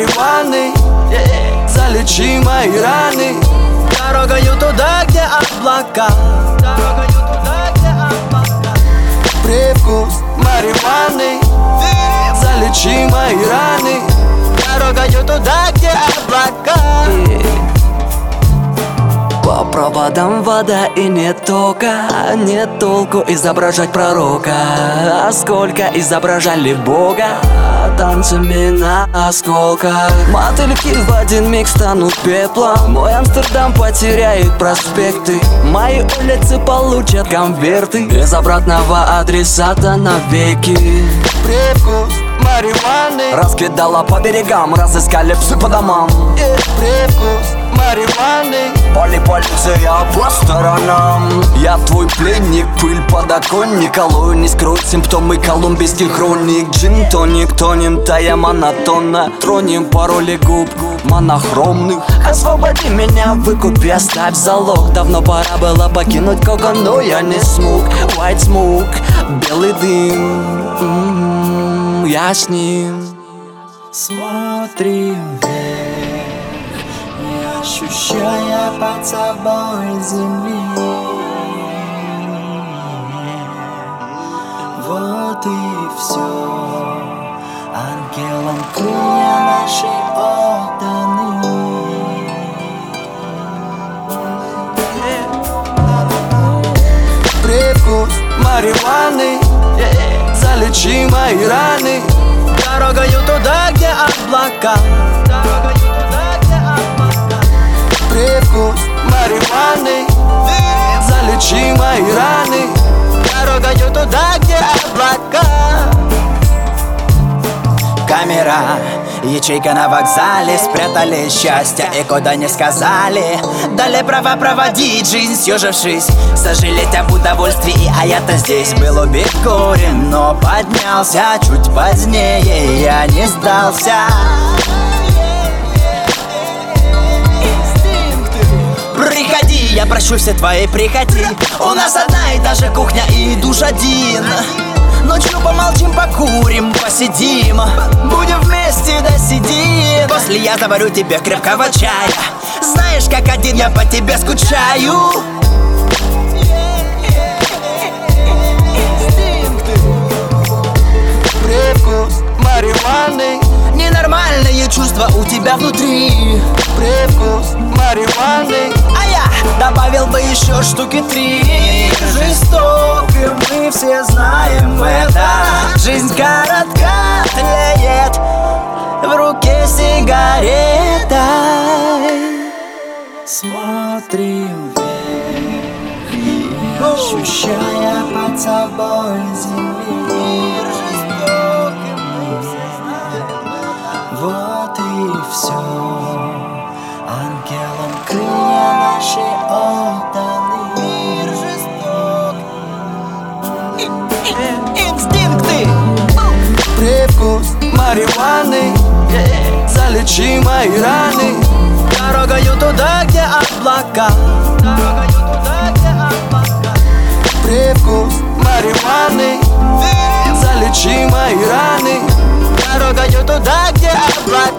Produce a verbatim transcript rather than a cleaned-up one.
марихуаны, залечи мои раны. Дорогою туда, где облака, дорогою туда, где облака. Привкус марихуаны, залечи мои раны. Дорогою туда, где облака. По проводам вода и не только. Нет толку изображать пророка, а сколько изображали Бога танцами на осколках. Мотыльки в один миг станут пеплом. Мой Амстердам потеряет проспекты. Мои улицы получат конверты без обратного адресата навеки. Привкус марихуаны раскидала по берегам, разыскали псы по домам. Привкус марихуаны, поле полиция по сторонам. Я твой пленник, пыль подоконник, алоэ не скроет симптомы колумбийских хроник. Джин-тоник, тонем, тая монотонно, тронем пароли губ монохромных. Освободи меня, выкупи, оставь залог. Давно пора было покинуть Коко, но я не смог. White smoke, белый дым, м-м-м, я с ним. Смотрим вверх, не ощущая под собой земли. Вот и все. Ангелом крылья наши отданы. Привкус марихуаны, залечи мои раны. Дорогою туда, где облака, дорогою туда, где облака. Привкус марихуаны, залечи мои раны. Дорогою туда, где облака. Камера, ячейка на вокзале. Спрятали счастье и куда не сказали. Дали право проводить жизнь, съежившись, сожалеть об удовольствии. А я-то здесь был убит горем, но поднялся чуть позднее. Я не сдался. Приходи, я прощу все твои прихоти. У нас одна и та же кухня и душ один. Ночью помолчим, покурим, посидим. Будем вместе досидим. После я заварю тебе крепкого чая. Знаешь, как один я по тебе скучаю. Привкус марихуаны, ненормальные чувства у тебя внутри. Привкус марихуаны, а я добавил бы еще штуки три. Жесток, и мы все знаем это. Жизнь коротка, тлеет в руке сигарета. Смотрим вверх, не ощущая под собой земли. Вот и все. Ангелом крылья наши отданы. Мир жесток. Инстинкты. Привкус марихуаны, залечи мои раны. Дорогою туда, где облака, дорогою туда, где облака. Привкус марихуаны, залечи мои раны. Дорогою туда, где облака.